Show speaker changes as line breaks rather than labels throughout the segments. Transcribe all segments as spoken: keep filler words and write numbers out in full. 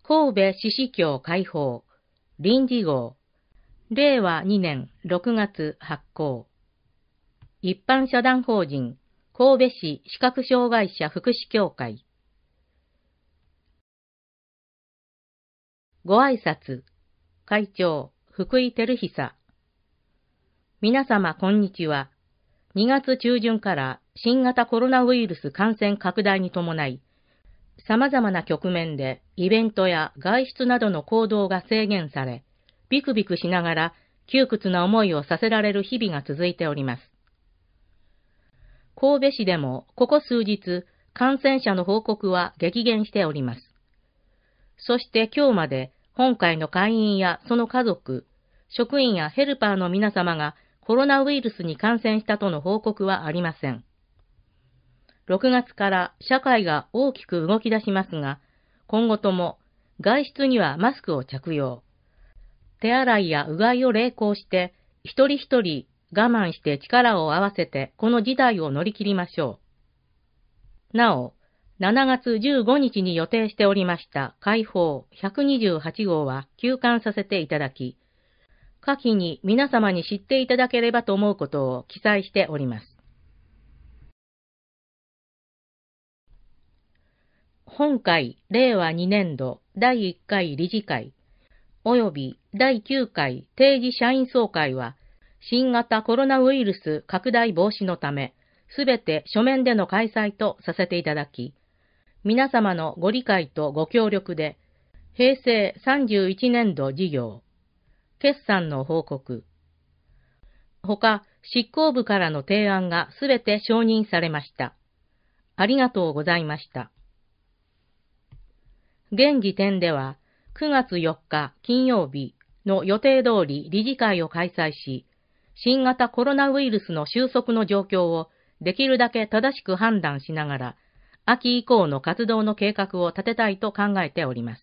神戸獅子教解放臨時号れいわにねんろくがつ発行一般社団法人神戸市視覚障害者福祉協会ご挨拶会長福井照久皆様こんにちは。にがつちゅうじゅんから新型コロナウイルス感染拡大に伴い様々な局面でイベントや外出などの行動が制限され、ビクビクしながら窮屈な思いをさせられる日々が続いております。神戸市でもここ数日、感染者の報告は激減しております。そして今日まで本会の会員やその家族、職員やヘルパーの皆様がコロナウイルスに感染したとの報告はありません。ろくがつから社会が大きく動き出しますが、今後とも外出にはマスクを着用、手洗いやうがいを励行して、一人一人我慢して力を合わせてこの事態を乗り切りましょう。なお、しちがつじゅうごにちに予定しておりました会報ひゃくにじゅうはちごうは休刊させていただき、下記に皆様に知っていただければと思うことを記載しております。本会れいわにねんどだいいっかい理事会及びだいきゅうかい定時社員総会は新型コロナウイルス拡大防止のためすべて書面での開催とさせていただき、皆様のご理解とご協力でへいせいさんじゅういちねんど事業、決算の報告、ほか執行部からの提案がすべて承認されました。ありがとうございました。現時点ではくがつよっか金曜日の予定通り理事会を開催し、新型コロナウイルスの収束の状況をできるだけ正しく判断しながら、秋以降の活動の計画を立てたいと考えております。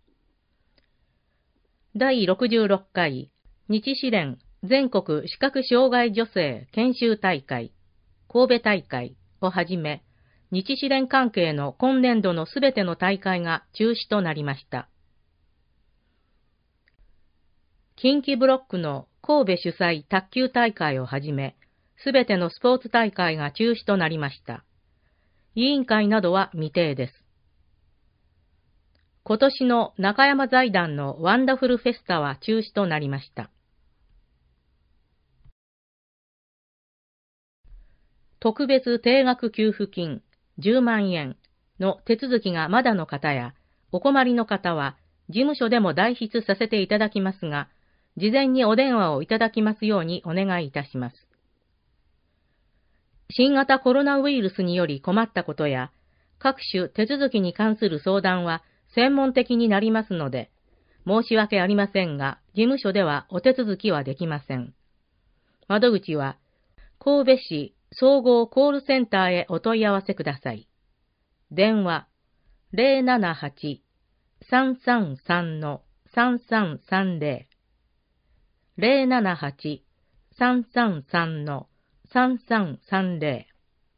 だいろくじゅうろっかい日支連全国視覚障害女性研修大会神戸大会をはじめ、日支連関係の今年度のすべての大会が中止となりました。近畿ブロックの神戸主催卓球大会をはじめ、すべてのスポーツ大会が中止となりました。委員会などは未定です。今年の中山財団のワンダフルフェスタは中止となりました。特別定額給付金じゅうまんえんの手続きがまだの方やお困りの方は事務所でも代筆させていただきますが、事前にお電話をいただきますようにお願いいたします。新型コロナウイルスにより困ったことや各種手続きに関する相談は専門的になりますので、申し訳ありませんが、事務所ではお手続きはできません。窓口は神戸市総合コールセンターへお問い合わせください。電話 ゼロななはち さんさんさん さんさんさんゼロ ゼロななはち さんさんさん さんさんさんゼロ。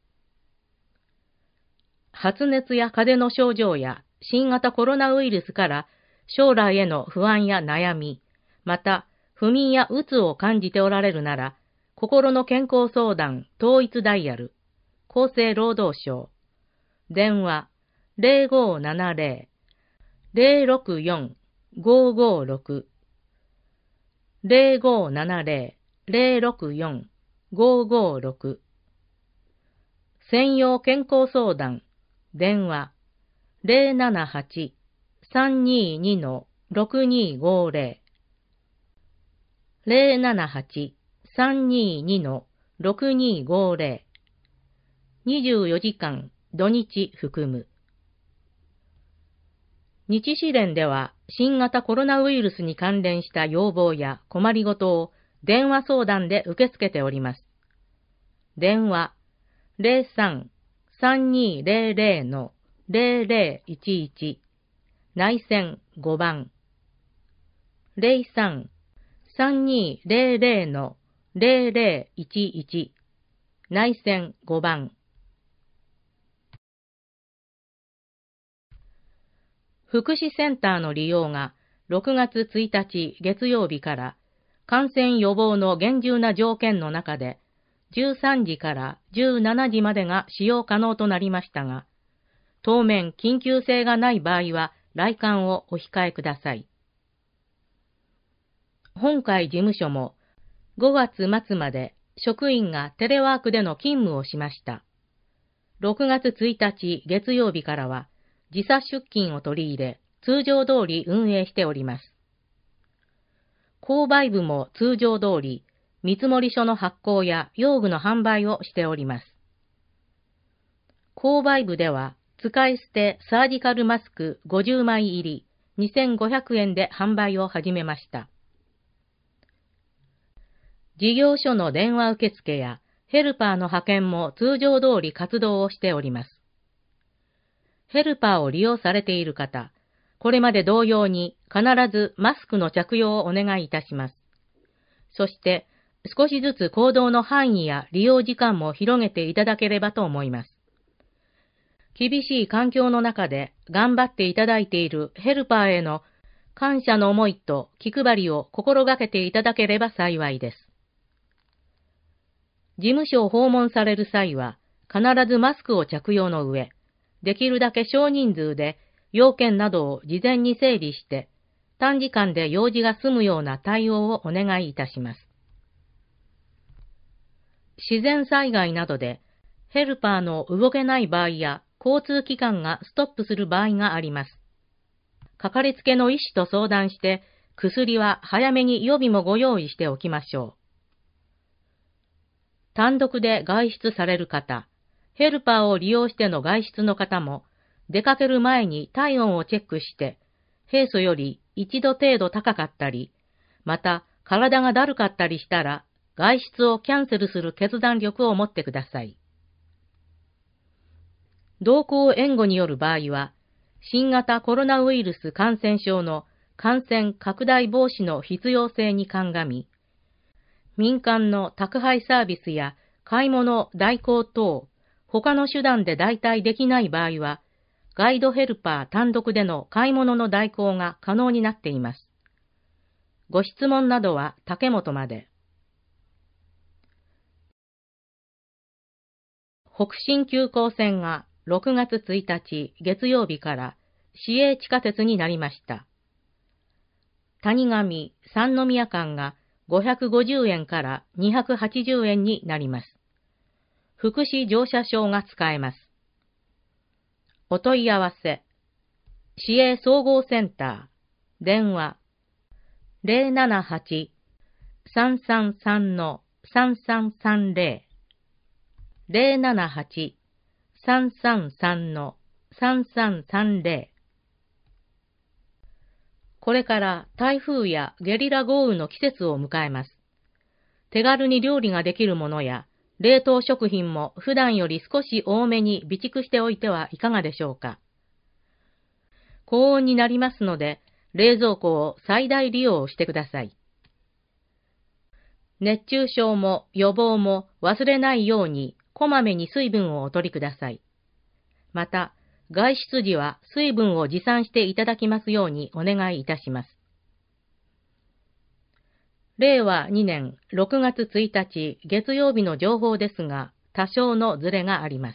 発熱や風邪の症状や新型コロナウイルスから将来への不安や悩み、また不眠やうつを感じておられるなら、心の健康相談統一ダイヤル、厚生労働省、電話 ゼロごななゼロ ゼロろくよん ごごろく ゼロごななゼロ ゼロろくよん ごごろく専用健康相談、電話 ゼロななはち さんにに ろくにごゼロ ゼロななはち さんにに ろくにごゼロ にじゅうよじかん土日含む。日支連では新型コロナウイルスに関連した要望や困りごとを電話相談で受け付けております。電話 ゼロさん さんにゼロゼロ ゼロゼロいちいち 内線ごばん ゼロさん さんにゼロゼロ ゼロゼロいちいち 内線ごばん福祉センターの利用がろくがつついたち月曜日から感染予防の厳重な条件の中でじゅうさんじからじゅうしちじまでが使用可能となりましたが、当面緊急性がない場合は来館をお控えください。本会事務所もごがつまつまで職員がテレワークでの勤務をしました。ろくがつついたち月曜日からは時差出勤を取り入れ、通常通り運営しております。購買部も通常通り、見積書の発行や用具の販売をしております。購買部では、使い捨てサージカルマスクごじゅうまい入りにせんごひゃくえんで販売を始めました。事業所の電話受付やヘルパーの派遣も通常通り活動をしております。ヘルパーを利用されている方、これまで同様に必ずマスクの着用をお願いいたします。そして、少しずつ行動の範囲や利用時間も広げていただければと思います。厳しい環境の中で頑張っていただいているヘルパーへの感謝の思いと気配りを心がけていただければ幸いです。事務所を訪問される際は必ずマスクを着用の上、できるだけ少人数で要件などを事前に整理して短時間で用事が済むような対応をお願いいたします。自然災害などでヘルパーの動けない場合や交通機関がストップする場合があります。かかりつけの医師と相談して薬は早めに予備もご用意しておきましょう。単独で外出される方、ヘルパーを利用しての外出の方も出かける前に体温をチェックして平素よりいちど程度高かったり、また体がだるかったりしたら外出をキャンセルする決断力を持ってください。同行援護による場合は、新型コロナウイルス感染症の感染拡大防止の必要性に鑑み、民間の宅配サービスや買い物代行等、他の手段で代替できない場合は、ガイドヘルパー単独での買い物の代行が可能になっています。ご質問などは竹本まで。北新急行線がろくがつついたち月曜日から市営地下鉄になりました。谷上三宮間がごひゃくごじゅうえんからにひゃくはちじゅうえんになります。福祉乗車証が使えます。お問い合わせ、市営総合センター、電話、ゼロななはち さんさんさん さんさんさんゼロ、ゼロななはち さんさんさん さんさんさんゼロ。これから台風やゲリラ豪雨の季節を迎えます。手軽に料理ができるものや、冷凍食品も普段より少し多めに備蓄しておいてはいかがでしょうか。高温になりますので、冷蔵庫を最大利用してください。熱中症も予防も忘れないように、こまめに水分をお取りください。また、外出時は水分を持参していただきますようにお願いいたします。れいわにねんろくがつついたち月曜日の情報ですが、多少のズレがあります。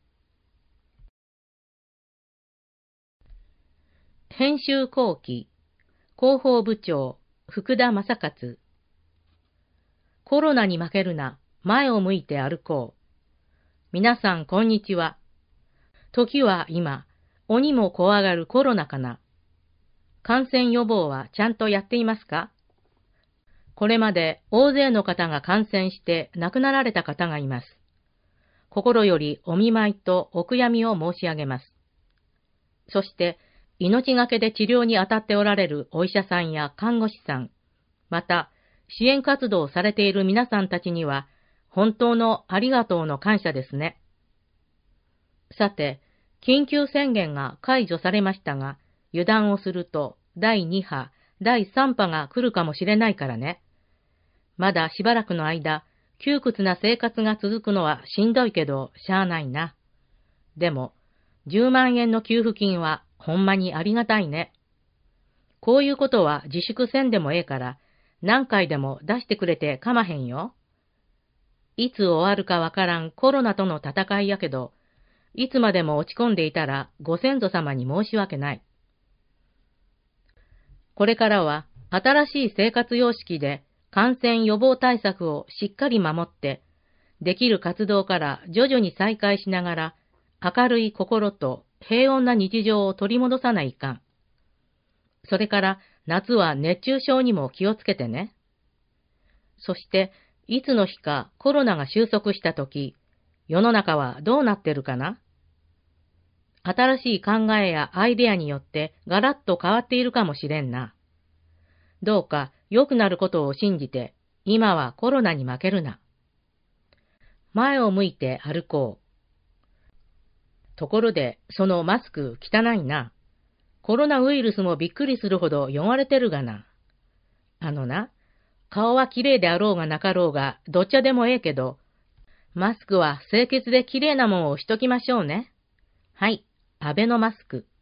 編集後期、広報部長、福田正勝。コロナに負けるな、前を向いて歩こう。皆さんこんにちは。時は今、鬼も怖がるコロナかな。感染予防はちゃんとやっていますか？これまで大勢の方が感染して亡くなられた方がいます。心よりお見舞いとお悔やみを申し上げます。そして、命がけで治療に当たっておられるお医者さんや看護師さん、また支援活動をされている皆さんたちには、本当のありがとうの感謝ですね。さて、緊急宣言が解除されましたが、油断をするとだいには、だいさんぱが来るかもしれないからね。まだしばらくの間、窮屈な生活が続くのはしんどいけど、しゃあないな。でも、じゅうまんえんの給付金はほんまにありがたいね。こういうことは自粛せんでもええから、何回でも出してくれてかまへんよ。いつ終わるかわからんコロナとの戦いやけど、いつまでも落ち込んでいたらご先祖様に申し訳ない。これからは新しい生活様式で感染予防対策をしっかり守って、できる活動から徐々に再開しながら、明るい心と平穏な日常を取り戻さないかん。それから夏は熱中症にも気をつけてね。そして、いつの日かコロナが収束したとき、世の中はどうなってるかな？新しい考えやアイデアによってガラッと変わっているかもしれんな。どうか良くなることを信じて、今はコロナに負けるな。前を向いて歩こう。ところで、そのマスク汚いな。コロナウイルスもびっくりするほど汚れてるがな。あのな、顔はきれいであろうがなかろうが、どっちゃでもええけど、マスクは清潔できれいなもんをしときましょうね。はい、アベノマスク。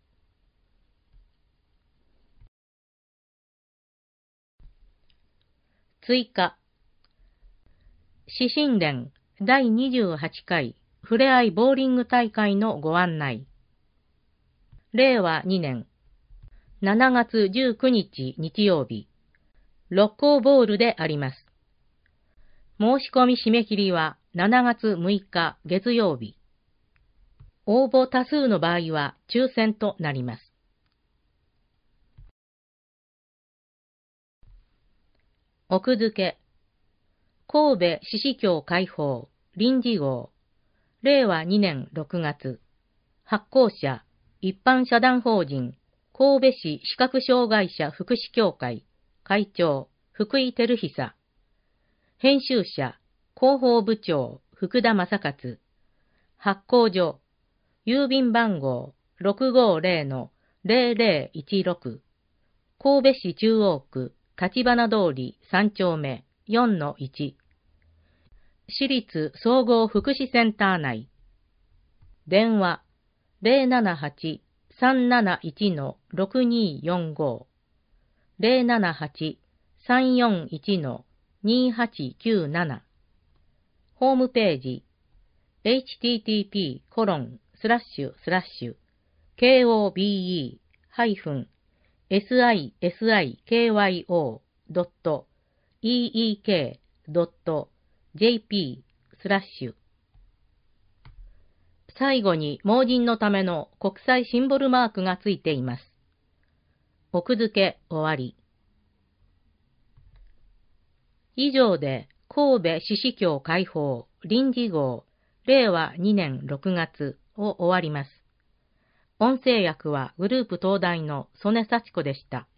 追加。指針連だいにじゅうはちかいふれあいボーリング大会のご案内。れいわにねんしちがつじゅうくにち日曜日、六甲ボールであります。申し込み締め切りはしちがつむいか月曜日。応募多数の場合は抽選となります。奥付け。神戸獅子峡開放臨時号。れいわにねんろくがつ。発行者、一般社団法人、神戸市視覚障害者福祉協会、会長、福井照久。編集者、広報部長、福田正勝。発行所、郵便番号 ろくごぜろのぜろぜろいちろく。神戸市中央区、立花通りさんちょうめ よんのいち。市立総合福祉センター内。電話 ゼロななはち さんなないち ろくにーよんご ゼロななはち さんよんいち にはちきゅうなな。ホームページ エイチティーティーピーコロンスラッシュスラッシュ ケーオービーイーハイフンエスアイエスアイケーワイオードットイーイーケードットジェーピースラッシュ。最後に盲人のための国際シンボルマークがついています。奥付け終わり。以上で神戸獅子峡開放臨時号れいわにねんろくがつを終わります。音声訳はグループ東大の曽根幸子でした。